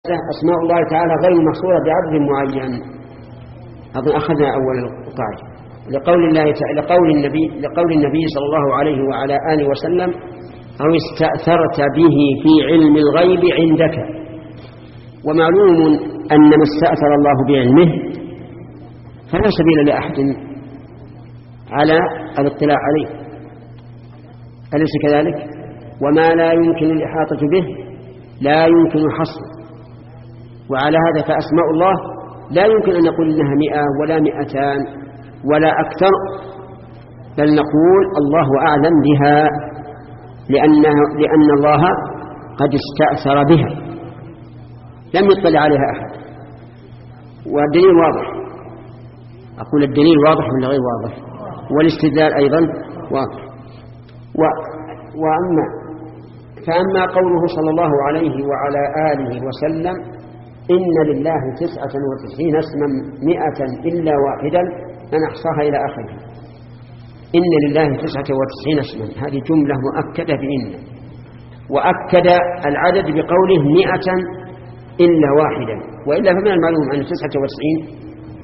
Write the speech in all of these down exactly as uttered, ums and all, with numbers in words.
أسماء الله تعالى غير محصورة بعدد معين. أظن أخذنا أول القاعدة لقول الله تعالى لقول النبي لقول النبي صلى الله عليه وعلى آله وسلم: أو استأثرت به في علم الغيب عندك. ومعلوم أن ما استأثر الله بعلمه فلا سبيل لأحد على الاطلاع عليه، أليس كذلك؟ وما لا يمكن الإحاطة به لا يمكن حصره. وعلى هذا فأسماء الله لا يمكن أن نقول إنها مئة ولا مئتان ولا أكثر، بل نقول الله أعلم بها، لأنه لأن الله قد استأثر بها لم يطلع عليها أحد. والدليل واضح، أقول الدليل واضح ولا غير واضح؟ والاستدلال أيضا واضح. و... وأما فأما قوله صلى الله عليه وعلى آله وسلم: إن لله تسعة وتسعين اسما مئة إلا واحدا من أحصاها إلى آخره. إن لله تسعة وتسعين اسما، هذه جملة مؤكدة بإن، وأكد العدد بقوله مئة إلا واحدا، وإلا فمن المعلوم أن تسعة وتسعين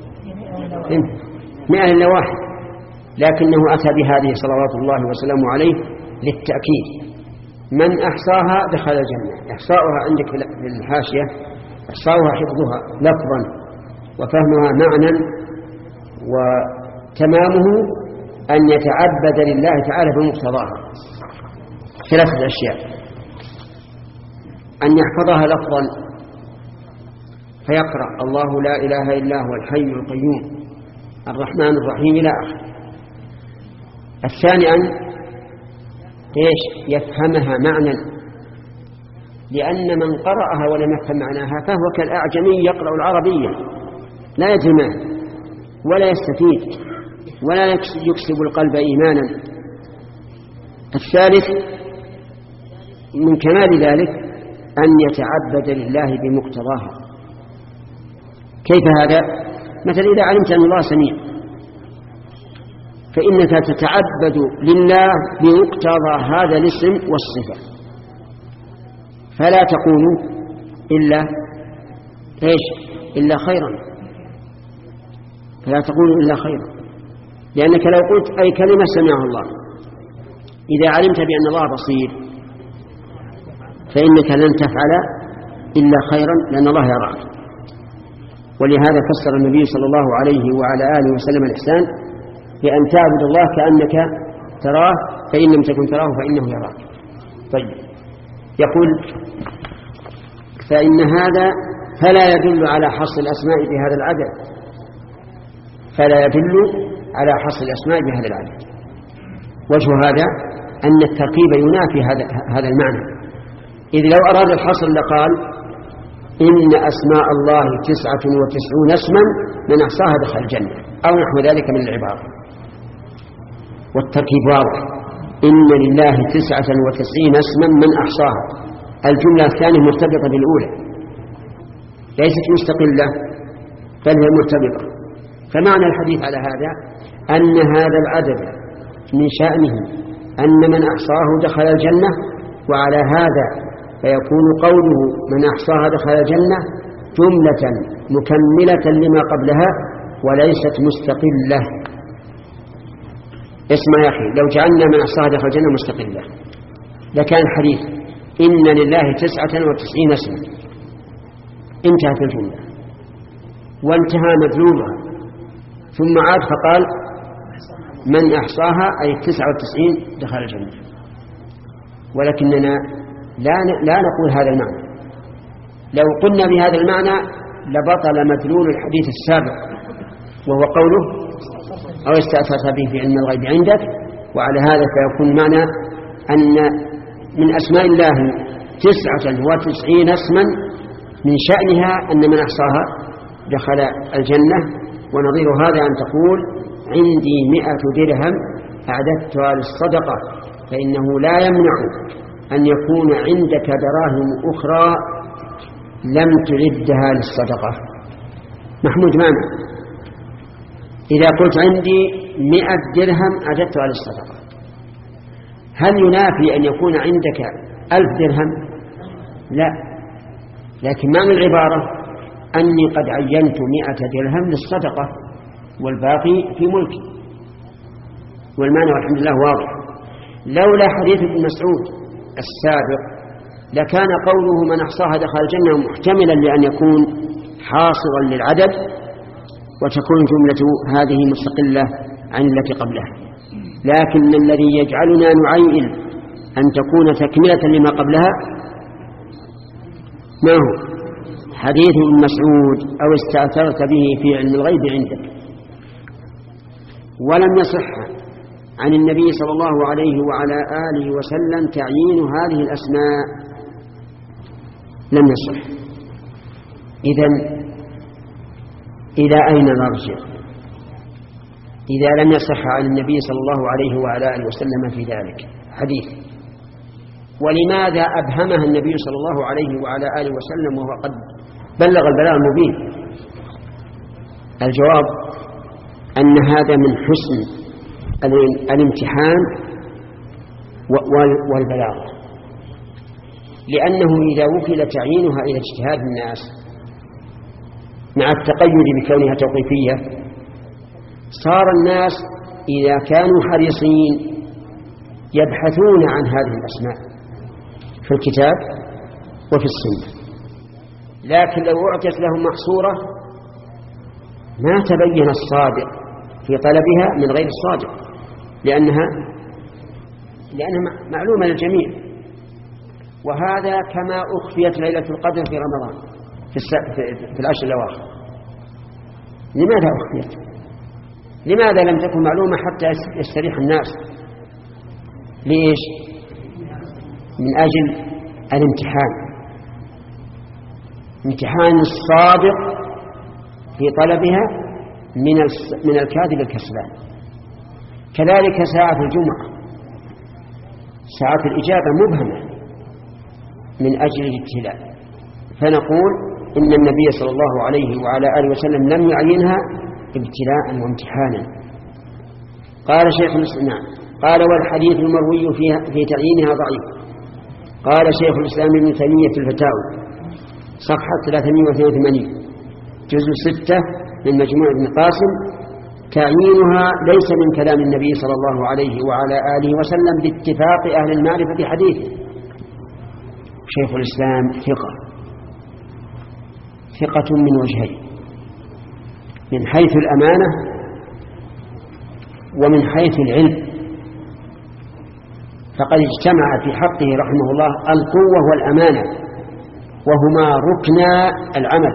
مئة إلا واحد، لكنه أتى بهذه صلوات الله وسلامه عليه للتأكيد. من أحصاها دخل الجنة. إحصاؤها عندك في الحاشية: إحصاؤها حفظها لفظا وفهمها معنى، وتمامه أن يتعبد لله تعالى بمقتضاها. ثلاثة أشياء: أن يحفظها لفظا فيقرأ الله لا إله إلا هو الحي القيوم الرحمن الرحيم إلى آخره. الثاني أن إيش؟ يفهمها معنى، لأن من قرأها ولم يفهم معناها فهو كالأعجمي يقرأ العربية، لا يدري معنى ولا يستفيد ولا يكسب القلب إيمانا. الثالث من كمال ذلك أن يتعبد لله بمقتضاها. كيف هذا؟ مثلا إذا علمت أن الله سميع فإنك تتعبد لله بمقتضى هذا الاسم والصفة، فلا تقول إلا إيش؟ إلا خيرا، فلا تقول إلا خيرا، لأنك لو قلت أي كلمة سمعها الله، إذا علمت بأن الله بصير فإنك لن تفعل إلا خيرا، لأن الله يراك. ولهذا فسر النبي صلى الله عليه وعلى آله وسلم الإحسان بأن تعبد الله كأنك تراه، فإن لم تكن تراه فإنه يراك. طيب، يقول: فإن هذا فلا يدل على حصر الأسماء بهذا العدد، فلا يدل على حصر الأسماء بهذا العدد. وجه هذا أن التركيب ينافي هذا هذا المعنى، إذ لو أراد الحصر لقال: إن أسماء الله تسعة وتسعون اسما من أحصاها دخل الجنة، أو نحو ذلك من العبارة. والتركيب واضح: إن لله تسعة وتسعين اسما من أحصاها. الجملة الثانية مرتبطة بالأولى، ليست مستقلة بل هي مرتبطة. فمعنى الحديث على هذا أن هذا العدد من شأنه أن من أحصاه دخل الجنة، وعلى هذا فيكون قوله من أحصاها دخل الجنة جملة مكملة لما قبلها وليست مستقلة. اسمع يا أخي، لو جعلنا من أحصاها دخل الجنة مستقلة لكان الحديث إن لله تسعة وتسعين اسما، انتهت الجملة وانتهى مدلولها، ثم عاد فقال من أحصاها أي تسعة وتسعين دخل الجنة. ولكننا لا لا نقول هذا المعنى. لو قلنا بهذا المعنى لبطل مدلول الحديث السابق، وهو قوله: أو استأثرت به في علم الغيب عندك. وعلى هذا فيكون معنى أن من أسماء الله تسعة وتسعين اسما من شأنها أن من أحصاها دخل الجنة. ونظير هذا أن تقول: عندي مئة درهم أعددتها للصدقة، فإنه لا يمنع أن يكون عندك دراهم أخرى لم تعدها للصدقة. محمود معنا؟ إذا قلت عندي مئة درهم أعددتها للصدقة، هل ينافي أن يكون عندك ألف درهم؟ لا، لكن معنى العبارة أني قد عينت مئة درهم للصدقة والباقي في ملكي، والمعنى والحمد لله واضح. لولا حديث ابن مسعود السابق لكان قوله من أحصاها دخل الجنة محتملا لأن يكون حاصرا للعدد وتكون جملة هذه مستقلة عن التي قبلها، لكن الذي يجعلنا نعين أن تكون تكملة لما قبلها ما هو؟ حديث ابن مسعود أو استأثرت به في علم الغيب عندك. ولم يصح عن النبي صلى الله عليه وعلى آله وسلم تعيين هذه الأسماء، لم يصح. إذن إلى أين نرجع إذا لم يصح عن النبي صلى الله عليه وعلى آله وسلم في ذلك حديث؟ ولماذا أبهمها النبي صلى الله عليه وعلى آله وسلم وهو قد بلغ البلاغ المبين؟ الجواب أن هذا من حسن الامتحان والبلاغ، لأنه إذا وكل تعيينها إلى اجتهاد الناس مع التقيد بكونها توقيفية صار الناس إذا كانوا حريصين يبحثون عن هذه الأسماء في الكتاب وفي السنة، لكن لو أعطيت لهم محصورة ما تبين الصادق في طلبها من غير الصادق، لأنها لأنها معلومة للجميع. وهذا كما أخفيت ليلة القدر في رمضان في, في العشر الأواخر. لماذا أخفيت؟ لماذا لم تكن معلومة حتى يستريح الناس؟ ليش؟ من أجل الامتحان، امتحان الصادق في طلبها من من الكاذب الكسلان. كذلك ساعة الجمعة ساعة الإجابة مبهمة من أجل الابتلاء، فنقول إن النبي صلى الله عليه وعلى آله وسلم لم يعينها ابتلاء وامتحانا. قال شيخ الإسلام قال والحديث المروي في تعيينها ضعيف. قال شيخ الإسلام ابن تيمية في الفتاوى صفحة ثلاثمائة واثنين وثمانين جزء ستة من مجموع ابن قاسم: تعيينها ليس من كلام النبي صلى الله عليه وعلى آله وسلم باتفاق أهل المعرفة حديثه. شيخ الإسلام ثقة ثقة من وجهين: من حيث الأمانة ومن حيث العلم، فقد اجتمع في حقه رحمه الله القوة والأمانة، وهما ركنا العمل.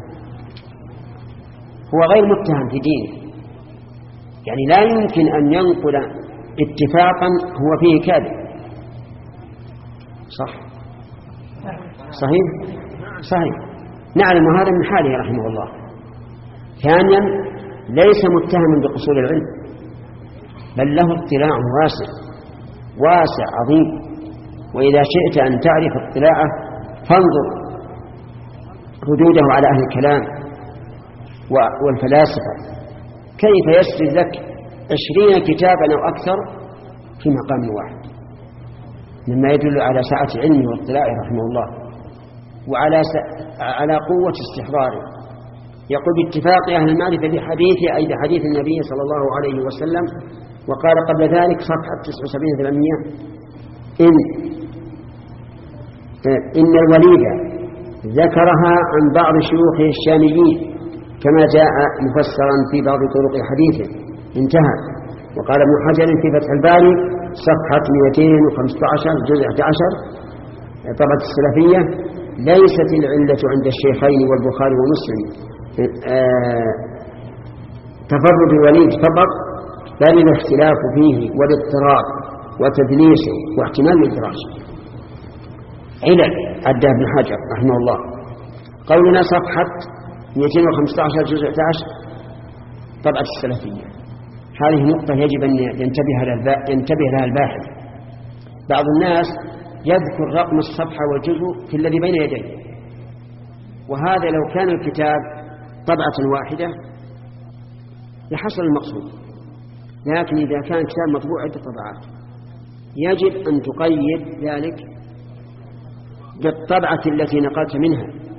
هو غير متهم في دينه، يعني لا يمكن أن ينقل اتفاقا هو فيه كاذب. صح صحيح صحيح نعلم هذا من حاله رحمه الله. ثانيا ليس متهما بقصور العلم، بل له اطلاع واسع واسع عظيم. وإذا شئت أن تعرف اطلاعه فانظر ردوده على أهل الكلام والفلاسفة، كيف يسرد لك عشرين كتابا أو أكثر في مقام واحد، مما يدل على سعة علمه واطلاعه رحمه الله وعلى س... على قوة استحضاره. يقول باتفاق أهل المعرفة بحديث أي بحديث النبي صلى الله عليه وسلم. وقال قبل ذلك صفحة تسعة وسبعين ثمانمائة إن إن الوليد ذكرها عن بعض شيوخه الشاميين كما جاء مفسرا في بعض طرق حديثه، انتهى. وقال ابن حجر في فتح الباري صفحة مئتين وخمسة عشر جزء أحد عشر طبعة السلفية: ليست العلة عند الشيخين والبخاري ومسلم آه تفرد الوليد فقط، بل الاختلاف فيه والاضطراب وتدليسه واحتمال الإدراج. علل عدها ابن حجر رحمه الله. قولنا صفحة مئتين وخمسة عشر جزء أحد عشر طبعة السلفية، هذه نقطة يجب أن ينتبه لها الباحث. بعض الناس يذكر رقم الصفحة والجزء في الذي بين يديه، وهذا لو كان الكتاب طبعة واحدة لحصل المقصود، لكن إذا كان كتاب مطبوع عدة طبعات يجب أن تقيد ذلك بالطبعة التي نقلت منها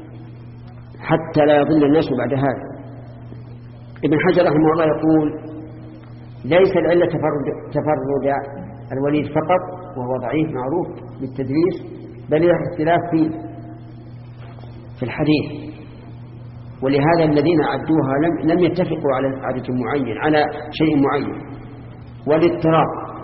حتى لا يضل الناس بعد هذا. ابن حجر رحمه الله يقول ليس العلة تفرد, تفرد الوليد فقط وهو ضعيف معروف بالتدريس، بل له اختلاف في في الحديث، ولهذا الذين عدوها لم, لم يتفقوا على عدد معين على شيء معين. والاضطراب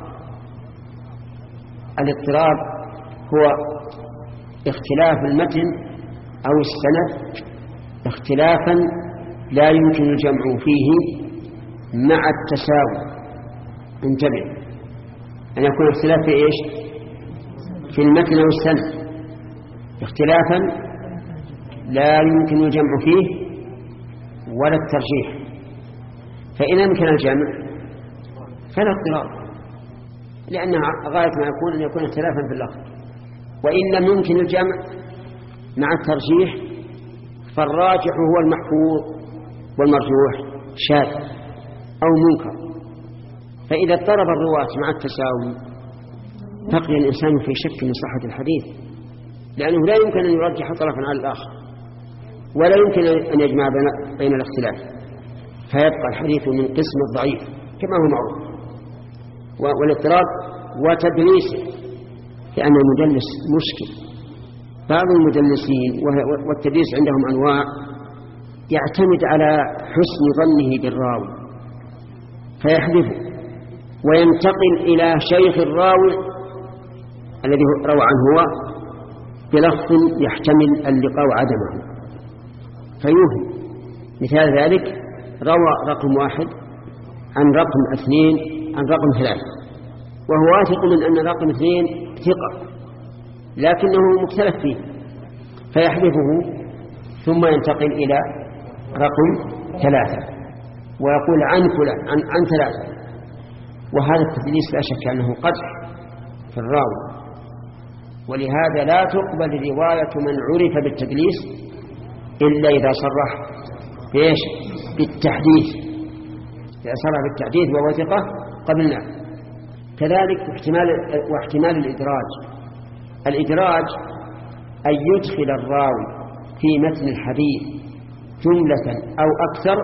الاضطراب هو اختلاف المتن أو السند اختلافا لا يمكن الجمع فيه مع التساوي. انتبه، أن يكون اختلاف في إيش؟ في المتن أو السند اختلافا لا يمكن الجمع فيه ولا الترجيح، فإن أمكن الجمع فلا اضطراب، لأن غاية ما يكون أن يكون اختلافا في اللفظ. وإن لم يمكن الجمع مع الترجيح فالراجح هو المحفوظ والمرجوح شاذ أو منكر. فإذا اضطرب الرواة مع التساوي بقي الإنسان في شك من صحة الحديث، لأنه لا يمكن أن يرجح طرفا على الآخر ولا يمكن أن يجمع بين الاختلاف، فيبقى الحديث من قسم الضعيف كما هو معروف. والاضطراب وتدليسه، لأن المدلس مشكل. بعض المدلسين والتدليس عندهم أنواع يعتمد على حسن ظنه بالراوي فيحذفه وينتقل إلى شيخ الراوي الذي روى عنه هو بلفظ يحتمل اللقاء وعدمه فيوهم. مثال ذلك روى رقم واحد عن رقم اثنين عن رقم ثلاثة، وهو واثق من أن رقم اثنين ثقة لكنه مختلف فيه فيحذفه ثم ينتقل إلى رقم ثلاثة ويقول عن فلان عن, عن ثلاثة. وهذا التدليس لا شك أنه قدح في الراوي، ولهذا لا تقبل رواية من عرف بالتدليس إلا إذا صرح بإيش؟ بالتحديث. إذا صرح بالتحديث ووثقه قبلنا. كذلك احتمال واحتمال الإدراج. الإدراج أن يدخل الراوي في متن الحديث جملة أو أكثر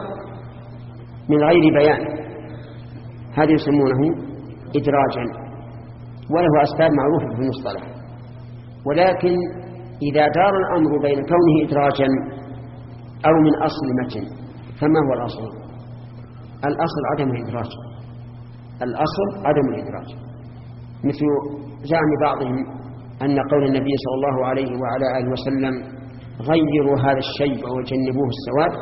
من غير بيان، هذا يسمونه إدراجا، وله أسباب معروفة في المصطلح. ولكن إذا دار الأمر بين كونه إدراجا أو من أصل متن فما هو الأصل؟ الأصل عدم الإدراج. الأصل عدم الإدراج، مثل زعم بعضهم أن قول النبي صلى الله عليه وعلى آله وسلم غيروا هذا الشيء وجنبوه السواد،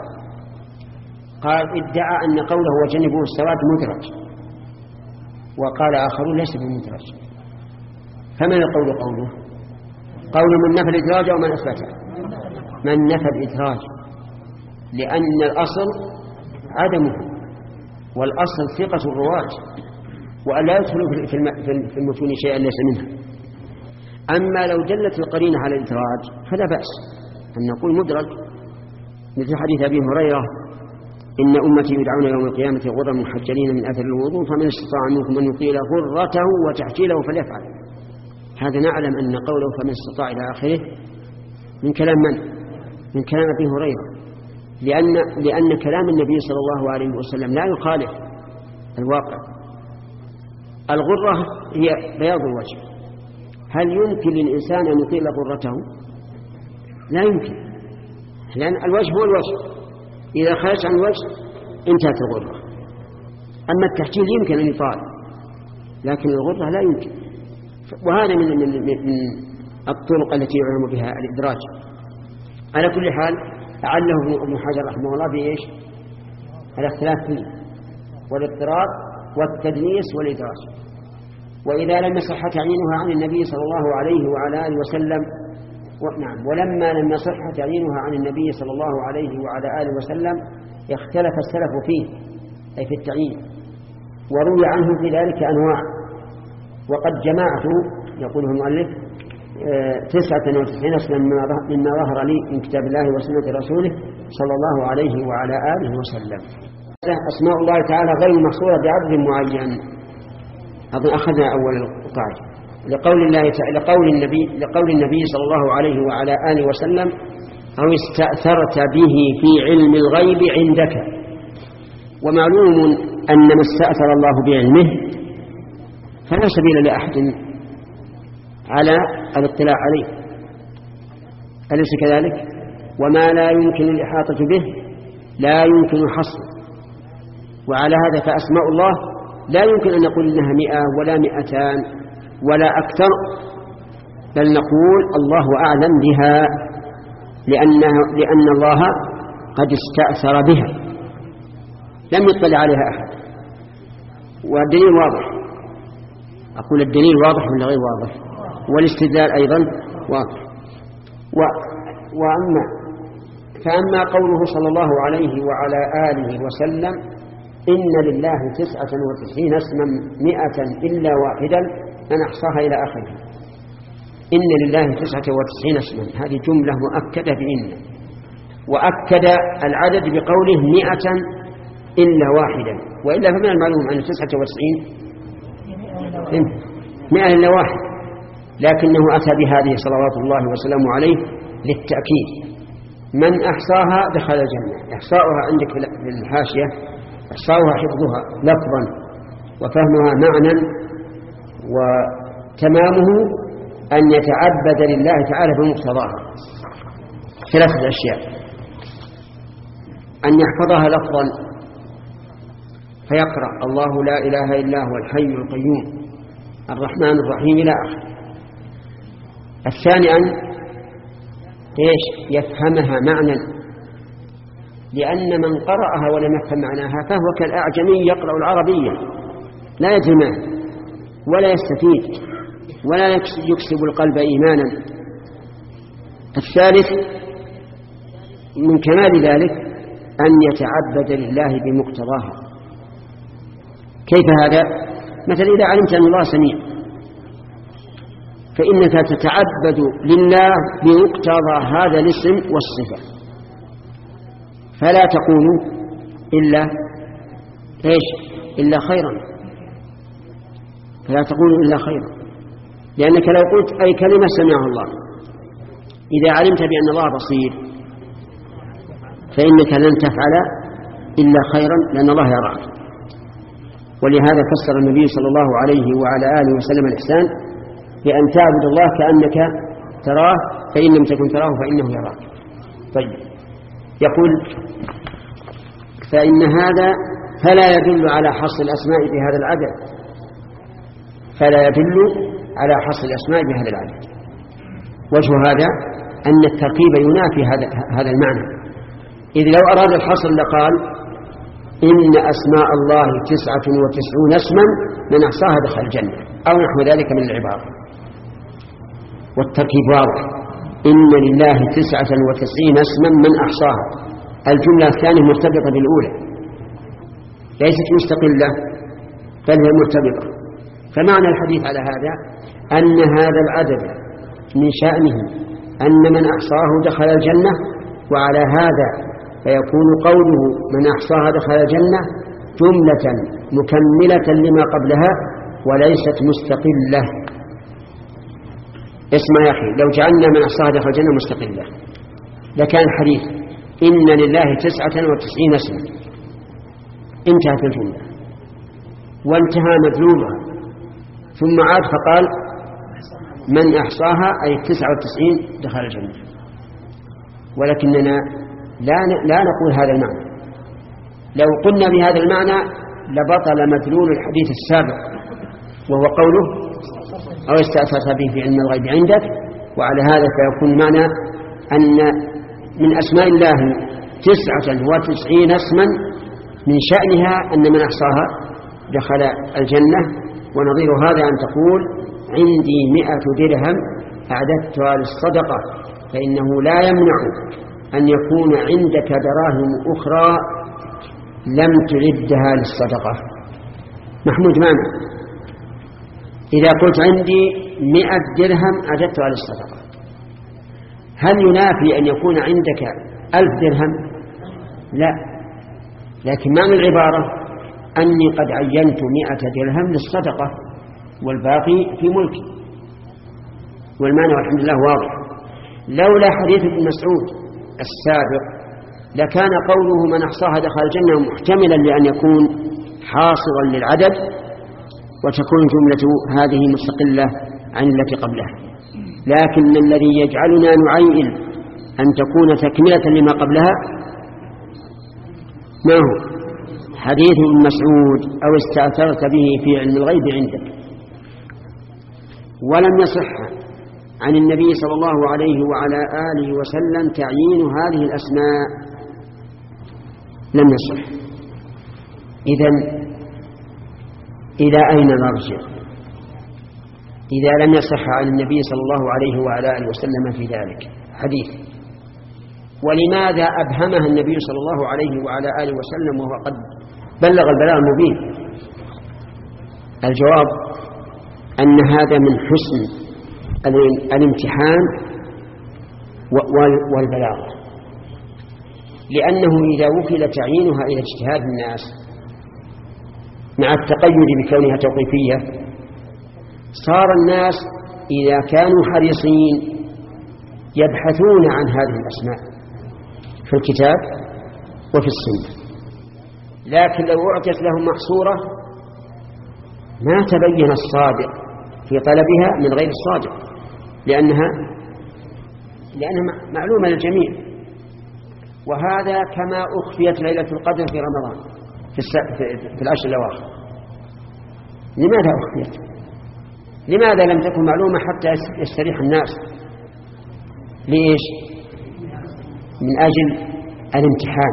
قال ادعى أن قوله وجنبوه السواد مدرج، وقال آخرون ليس بمدرج. فمن القول قوله؟ قول من نفى الإدراج أو من أثبته؟ من نفى الإدراج، لأن الأصل عدمه، والأصل ثقة الرواة وأن لا يدخلوا في المتون شيئا ليس منها. أما لو دلت القرينة على الإدراج فلا بأس أن نقول مدرج، مثل حديث أبي هريرة إن أمتي يدعون يوم القيامة غرا محجلين من أثر الوضوء فمن استطاع منكم أن يطيل غرته وتحجيله فليفعل. هذا نعلم أن قوله فمن استطاع إلى آخره من كلام من؟ من كلام أبي هريرة، لأن, لأن كلام النبي صلى الله عليه وسلم لا يخالف الواقع. الغرة هي بياض الوجه، هل يمكن للإنسان أن يطيل غرته؟ لا يمكن، لأن الوجه هو الوجه، إذا خرج عن الوجه انتهت الغرة. أما التحجيل يمكن أن يطال، لكن الغرة لا يمكن. وهذا من, من, من الطرق التي يعلم بها الإدراج. على كل حال أعله ابن حجر رحمه الله بإيش؟ الاختلاف فيه والاضطراب والتدليس والإدراج. وإذا لم يصح تعيينها عن النبي صلى الله عليه وعلى آله وسلم نعم ولما لم يصح تعيينها عن النبي صلى الله عليه وعلى آله وسلم اختلف السلف فيه أي في التعيين، وروي عنه في ذلك أنواع. وقد جمعت يقوله المؤلف تسعة وتسعين اسما مما ظهر لي من كتاب الله وسنة رسوله صلى الله عليه وعلى آله وسلم. أسماء الله تعالى غير محصورة بعدد معين. أظن أخذنا أول القاعدة لقول الله تعالى لقول النبي لقول النبي صلى الله عليه وعلى آله وسلم أو استأثرت به في علم الغيب عندك. ومعلوم أن ما استأثر الله بعلمه فلا سبيل لأحد على الاطلاع عليه، أليس كذلك؟ وما لا يمكن الإحاطة به لا يمكن حصره. وعلى هذا فأسماء الله لا يمكن أن نقول إنها مئة ولا مئتان ولا أكثر، بل نقول الله أعلم بها، لأنه لأن الله قد استأثر بها لم يطلع عليها أحد. والدليل واضح، أقول الدليل واضح ولا غير واضح؟ والاستدلال أيضا واضح. و... وأما فأما قوله صلى الله عليه وعلى آله وسلم إن لله تسعة وتسعين اسما مئة إلا واحدا من أحصاها إلى آخره. إن لله تسعة وتسعين اسما، هذه جملة مؤكدة بإن، وأكد العدد بقوله مئة إلا واحدا، وإلا فمن المعلوم أن تسعة وتسعين مئة إلا واحد، لكنه أتى بهذه صلوات الله وسلامه عليه للتأكيد. من أحصاها دخل الجنة. إحصاؤها عندك في الحاشية إحصاؤها حفظها لفظا وفهمها معنى، وتمامه أن يتعبد لله تعالى بمقتضاها. ثلاثة أشياء: أن يحفظها لفظا فيقرأ الله لا إله إلا هو الحي القيوم الرحمن الرحيم إلى آخره. الثاني أن إيش؟ يفهمها معنى، لأن من قرأها ولم يفهم معناها فهو كالأعجمي يقرأ العربية لا يدري معنى ولا يستفيد ولا يكسب القلب إيمانا. الثالث من كمال ذلك أن يتعبد لله بمقتضاها. كيف هذا؟ مثلا إذا علمت أن الله سميع فإنك تتعبد لله بمقتضى هذا الاسم والصفة، فلا تقول إلا إيش؟ إلا خيرا، فلا تقول إلا خيرا، لأنك لو قلت أي كلمة سمعها الله إذا علمت بأن الله بصير فإنك لن تفعل إلا خيرا، لأن الله يراك. ولهذا فسر النبي صلى الله عليه وعلى آله وسلم الإحسان بأن تعبد الله كأنك تراه، فإن لم تكن تراه فإنه يراك. طيب، يقول فإن هذا فلا يدل على حصر الأسماء بهذا العدد، فلا يدل على حصر الأسماء بهذا العدد. وجه هذا أن التركيب ينافي هذا هذا المعنى، إذ لو أراد الحصر لقال إن أسماء الله تسعة وتسعون اسما من أحصاها دخل الجنة أو نحو ذلك من العبارة. والتركيب واضح، إن لله تسعة وتسعين اسما من أحصاها، الجملة الثانية مرتبطة بالأولى ليست مستقلة بل هي مرتبطة. فمعنى الحديث على هذا أن هذا العدد من شأنه أن من أحصاه دخل الجنة، وعلى هذا فيكون قوله من أحصاها دخل الجنة جملة مكملة لما قبلها وليست مستقلة. اسمع يا أخي، لو جعلنا من أحصاها دخل الجنة مستقلة لكان الحديث إن لله تسعة وتسعين اسما، انتهت الجملة وانتهى مدلولها، ثم عاد فقال من أحصاها أي تسعة وتسعين دخل الجنة. ولكننا لا لا نقول هذا المعنى، لو قلنا بهذا المعنى لبطل مدلول الحديث السابق وهو قوله أو استأثرت به في علم الغيب عندك. وعلى هذا فيكون معنى أن من أسماء الله تسعة وتسعين اسما من شأنها أن من أحصاها دخل الجنة. ونظير هذا أن تقول عندي مئة درهم أعددتها للصدقة، فإنه لا يمنع أن يكون عندك دراهم أخرى لم تعدها للصدقة. محمود معنا، إذا قلت عندي مئة درهم أعددتها للصدقة، هل ينافي أن يكون عندك ألف درهم؟ لا، لكن معنى العبارة أني قد عينت مئة درهم للصدقة والباقي في ملكي. والمعنى والحمد لله واضح. لولا حديث ابن مسعود السابق لكان قوله من أحصاها دخل الجنة محتملا لأن يكون حاصرا للعدد وتكون جملة هذه مستقلة عن التي قبلها. لكن الذي يجعلنا نعين أن تكون تكملة لما قبلها ما هو؟ حديث ابن مسعود أو استأثرت به في علم الغيب عندك. ولم يصح عن النبي صلى الله عليه وعلى آله وسلم تعيين هذه الأسماء، لم يصح. إذن إلى أين نرجع إذا لم يصح عن النبي صلى الله عليه وعلى آله وسلم في ذلك حديث؟ ولماذا أبهمها النبي صلى الله عليه وعلى آله وسلم وهو قد بلغ البلاغ المبين؟ الجواب أن هذا من حسن الامتحان والبلاغ، لأنه إذا وكل تعيينها إلى اجتهاد الناس مع التقيد بكونها توقيفية صار الناس إذا كانوا حريصين يبحثون عن هذه الأسماء في الكتاب وفي السنة. لكن لو أعطيت لهم محصورة ما تبين الصادق في طلبها من غير الصادق، لأنها لأنها معلومة للجميع. وهذا كما أخفيت ليلة القدر في رمضان في, في العشر الأواخر. لماذا أخفيت؟ لماذا لم تكن معلومة حتى يستريح الناس؟ ليش؟ من أجل الامتحان،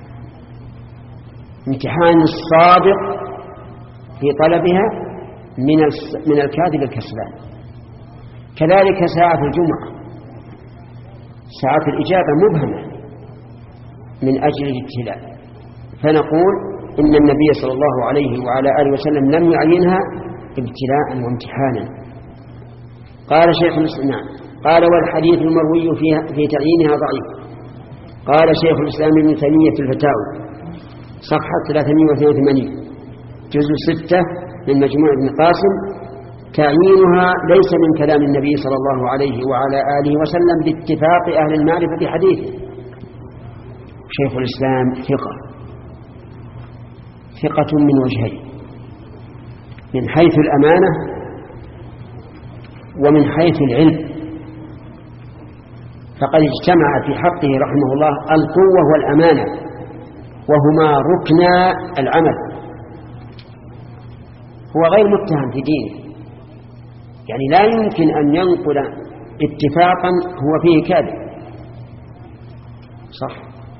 امتحان الصادق في طلبها من من الكاذب الكسلان. كذلك ساعة الجمعة، ساعة الإجابة مبهمة من أجل الابتلاء، فنقول إن النبي صلى الله عليه وعلى آله وسلم لم يعينها ابتلاء وامتحانا. قال شيخ الإسلام قال والحديث المروي في تعيينها ضعيف. قال شيخ الإسلام ابن تيمية في الفتاوى صفحة ثلاثمائة واثنين وثمانين جزء ستة من مجموع ابن قاسم: تعيينها ليس من كلام النبي صلى الله عليه وعلى آله وسلم باتفاق أهل المعرفة حديثه. شيخ الإسلام ثقة ثقة من وجهين: من حيث الأمانة ومن حيث العلم، فقد اجتمع في حقه رحمه الله القوة والأمانة، وهما ركنا العمل. هو غير متهم في دينه، يعني لا يمكن أن ينقل اتفاقا هو فيه كاذب. صح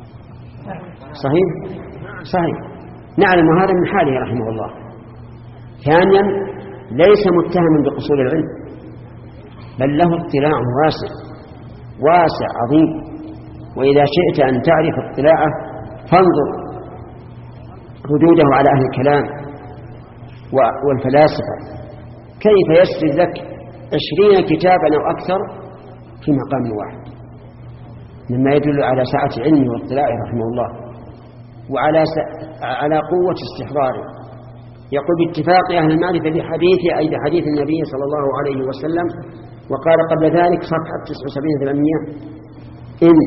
صحيح صحيح نعلم هذا من حاله رحمه الله. ثانيا ليس متهم بقصور العلم، بل له اطلاع واسع واسع عظيم. وإذا شئت أن تعرف اطلاعه فانظر ردوده على أهل الكلام والفلاسفة، كيف يسرد لك عشرين كتابا أو أكثر في مقام واحد، مما يدل على سعة علمه واطلاعه رحمه الله وعلى س... على قوة استحضاره. يقول باتفاق أهل المعرفة بحديثه، أي بحديث النبي صلى الله عليه وسلم. وقال قبل ذلك صفحة تسعة وسبعين ثمانمائة إن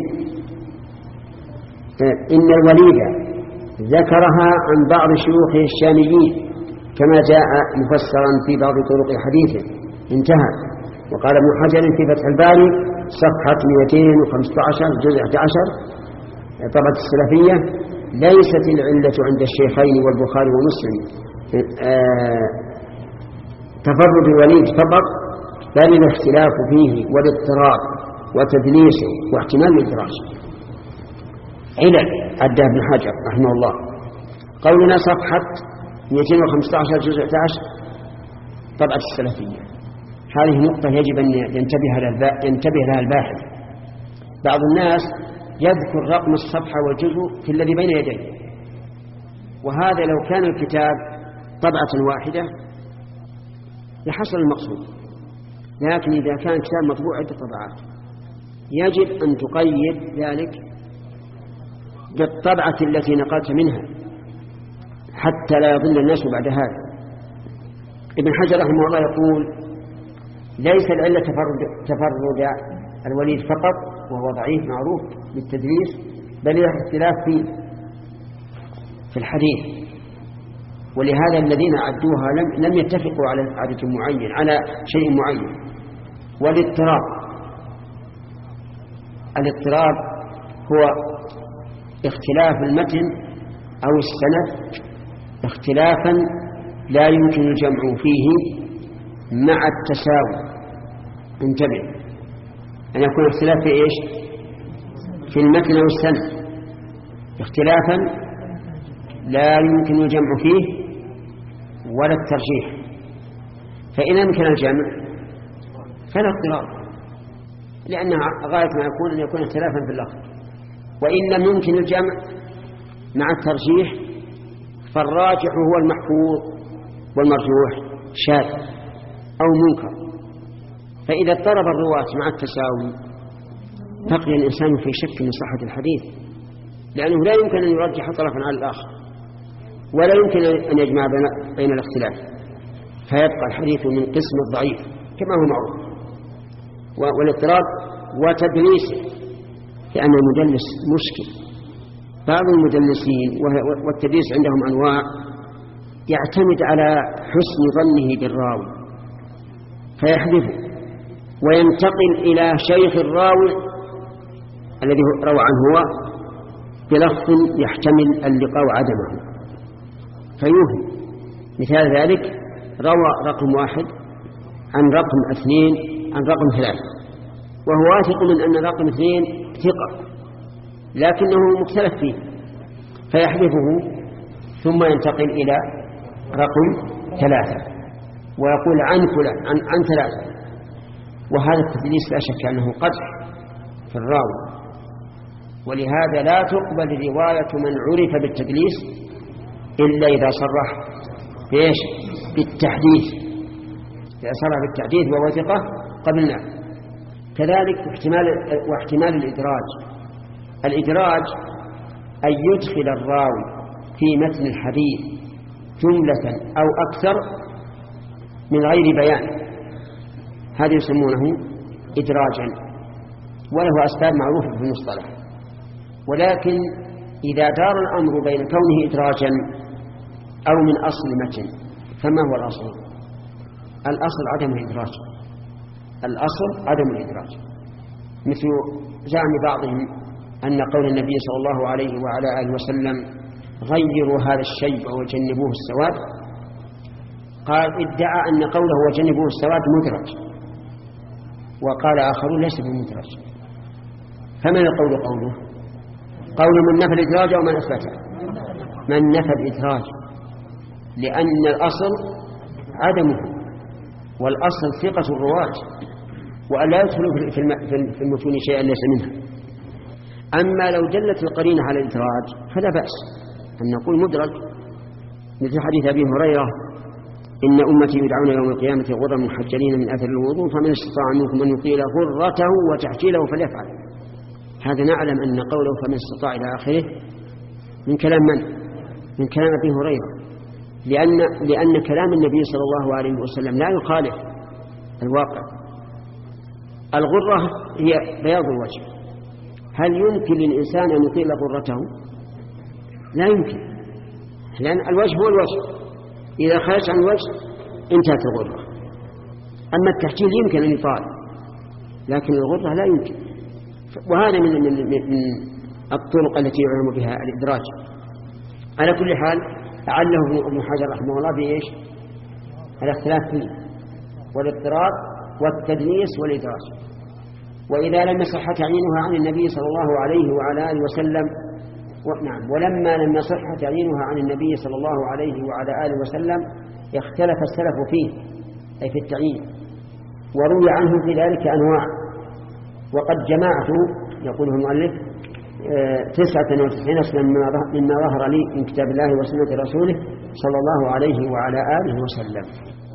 إن الوليد ذكرها عن بعض شيوخه الشاميين كما جاء مفسرا في بعض طرق حديثه، انتهى. وقال ابن حجر في فتح الباري صفحة مئتين وخمسة عشر جزء أحد عشر طبعة السلفية: ليست العلة عند الشيخين والبخاري ومسلم آه تفرد الوليد فقط، بل الاختلاف فيه والاضطراب وتدليسه واحتمال الإدراج. علل عدها ابن حجر رحمه الله. قولنا صفحة مئتين وخمسة عشر جزء أحد عشر طبعة السلفية، هذه نقطة يجب أن ينتبه ينتبه لها الباحث. بعض الناس يذكر رقم الصفحة والجزء في الذي بين يديه، وهذا لو كان الكتاب طبعة واحدة لحصل المقصود، لكن إذا كان كتاب مطبوع عدة طبعات يجب أن تقيد ذلك بالطبعة التي نقلت منها حتى لا يضل الناس بعد هذا. ابن حجر رحمه الله يقول: ليس العلة تفرد, تفرد الوليد فقط، وهو ضعيف معروف بالتدليس، بل له اختلاف في في الحديث. ولهذا الذين عدوها لم لم يتفقوا على عدد معين، على شيء معين. والاضطراب، الاضطراب هو اختلاف المتن أو السند اختلافا لا يمكن الجمع فيه مع التساوي. انتبه، أن يكون اختلاف في إيش؟ في المتن أو السند، اختلافا لا يمكن الجمع فيه ولا الترجيح. فإن أمكن الجمع فلا اضطراب، لأن غاية ما يكون أن يكون اختلافا في اللفظ. وإن لم يمكن الجمع مع الترجيح فالراجح هو المحفوظ والمرجوح شاذ أو منكر. فإذا اضطرب الرواة مع التساوي بقي الإنسان في شك من صحة الحديث، لأنه لا يمكن أن يرجح طرفا على الآخر، ولا يمكن أن يجمع بين الاختلاف، فيبقى الحديث من قسم الضعيف كما هو معروف. والاضطراب وتدليسه، لأن المدلس مشكل. بعض المدلسين والتدليس عندهم أنواع، يعتمد على حسن ظنه بالراوي فيحذفه وينتقل إلى شيخ الراوي الذي روى عنه هو بلفظ يحتمل اللقاء وعدمه فيوهم. مثال ذلك روى رقم واحد عن رقم اثنين عن رقم ثلاثة، وهو واثق من أن رقم اثنين ثقة لكنه مختلف فيه، فيحذفه ثم ينتقل إلى رقم ثلاثة ويقول عن فلان عن, عن ثلاثة. وهذا التدليس لا شك أنه قدح في الراوي، ولهذا لا تقبل رواية من عرف بالتدليس إلا إذا صرح بإيش؟ بالتحديث. إذا صرح بالتحديث وهو ثقة قبلنا. كذلك احتمال واحتمال الإدراج. الإدراج أن يدخل الراوي في متن الحديث جملة أو أكثر من غير بيان، هذا يسمونه إدراجا، وله أسباب معروفة في المصطلح. ولكن إذا دار الأمر بين كونه إدراجا أو من أصل متن فما هو الأصل؟ الأصل عدم الإدراج. الأصل عدم الإدراج، مثل زعم بعضهم أن قول النبي صلى الله عليه وعلى آله وسلم غيروا هذا الشيء وجنبوه السواد، قال ادعى أن قوله وجنبوه السواد مدرج، وقال آخرون ليس بمدرج. فمن القول قوله؟ قول من نفى الإدراج أو من أثبته؟ من نفى الإدراج، لأن الأصل عدمه، والأصل ثقة الرواة، وأن لا يدخلوا في المتون شيئا ليس منها. أما لو دلت القرينة على الإدراج فلا بأس أن نقول مدرج، مثل حديث أبي هريرة إن أمتي يدعون يوم القيامة غرا محجلين من أثر الوضوء فمن استطاع منكم أن يطيل غرته وتحجيله فليفعل. هذا نعلم أن قوله فمن استطاع إلى آخره من كلام من؟ من كلام أبي هريرة، لأن, لأن كلام النبي صلى الله عليه وسلم لا يخالف الواقع. الغرة هي بياض الوجه، هل يمكن للإنسان أن يطيل غرته؟ لا يمكن، لأن الوجه هو الوجه، إذا خرج عن الوجه انتهت الغرة. أما التحجيل يمكن أن يطال، لكن الغرة لا يمكن. وهذا من, من, من الطرق التي يعلم بها الإدراج. على كل حال أعله ابن حجر رحمه الله بإيش؟ الاختلاف فيه والاضطراب والتدليس والإدراج. وإذا لم يصح تعيينها عن النبي صلى الله عليه وعلى آله وسلم نعم ولما لم يصح تعيينها عن النبي صلى الله عليه وعلى آله وسلم اختلف السلف فيه أي في التعيين، وروي عنه في ذلك أنواع. وقد جمعت يقوله المؤلف تسعة وتسعين اسما مما ظهر لي من كتاب الله وسنة رسوله صلى الله عليه وعلى آله وسلم.